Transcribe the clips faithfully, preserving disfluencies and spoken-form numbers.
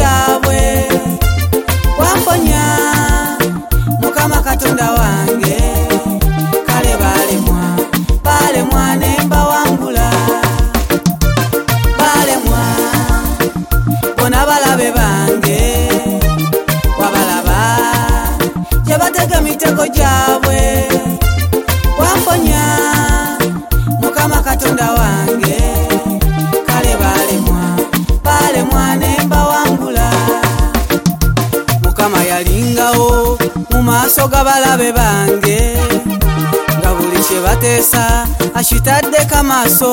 gyabwe wamponya Mukama Katonda wange kale balemwa balemwa nemba wangula balemwa bona balabe bange wabalaba gyebatega mitego gyabwe wamponya Mukama Katonda wange kale balemwa balemwa nemba wangula Mukama yalingawo mu maaso g'abalabe bange nga buli kye bateesa akitaddeko amaaso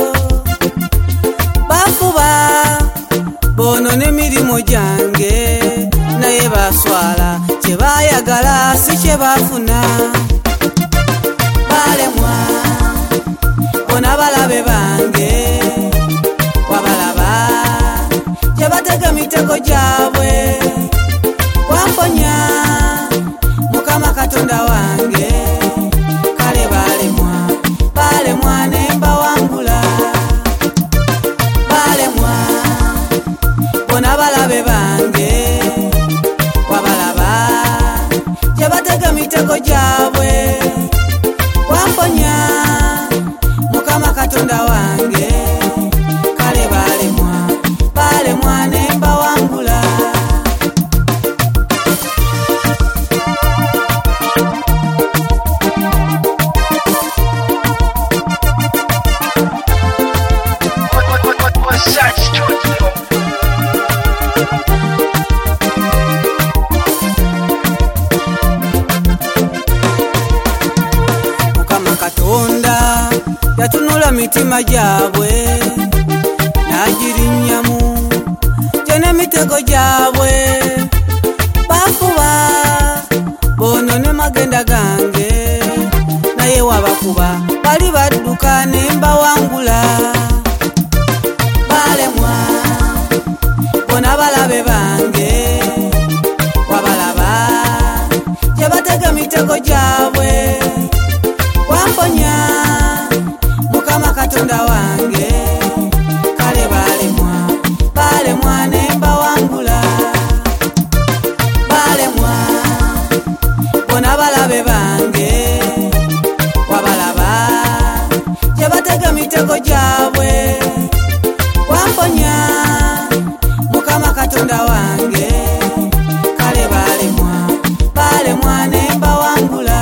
bafuba bono n'emirimu gyange naye baswala kye baayagala si kye bafuna balemwa bona balabe bange wabalaba gye batega mitego gyabwe wamponya Mukama Katonda wange kale balemwa balemwa nemba wangula balemwa bona balabe bange wabalaba gye batega mitego gyabwe wamponya Mukama Katonda wange kale balemwa balemwa nemba wangula Mukama Katonda yatunula mitima gyabwe nagirinyamu gyene mitego gyabwe bafuba bono ne magenda gange naye wabakuba bali badduka nemba wangula balemwa bona balabe bange wabalaba gye batega mitego gyabwe wamponya Mukama Katonda wange kale balemwa balemwa nemba wangula balemwa bona balabe bange wabalaba gye batega mitego gyabwe wamponya Mukama Katonda wange kale balemwa balemwa nemba wangula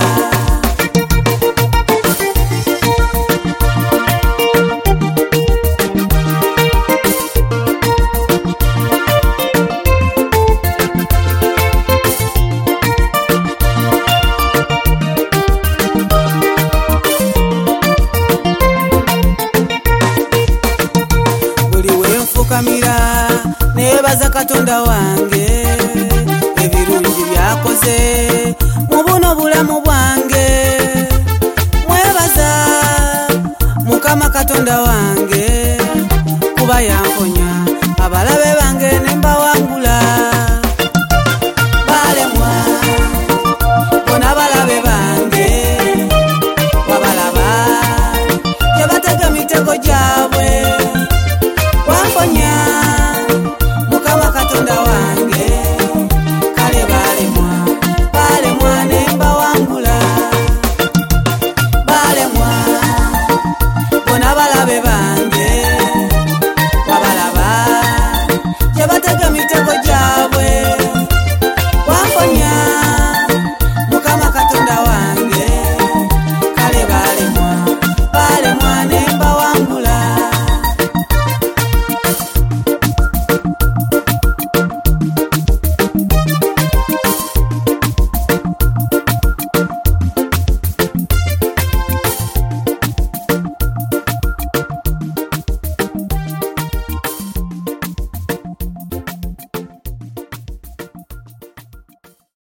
Kamira nebaza Katonda wange ebirungi byakoze mu buno bulamu bwange mwebaza Mukama Katonda wange kuba yamponya abalabe bange nemba wangula balemwa bona balabe bange wabalaba gye batega mitego gyabwe wamponya Mukama Katonda wange kale balemwa balemwa nemba wangula balemwa bona balabe bange wabalaba gye batega mitego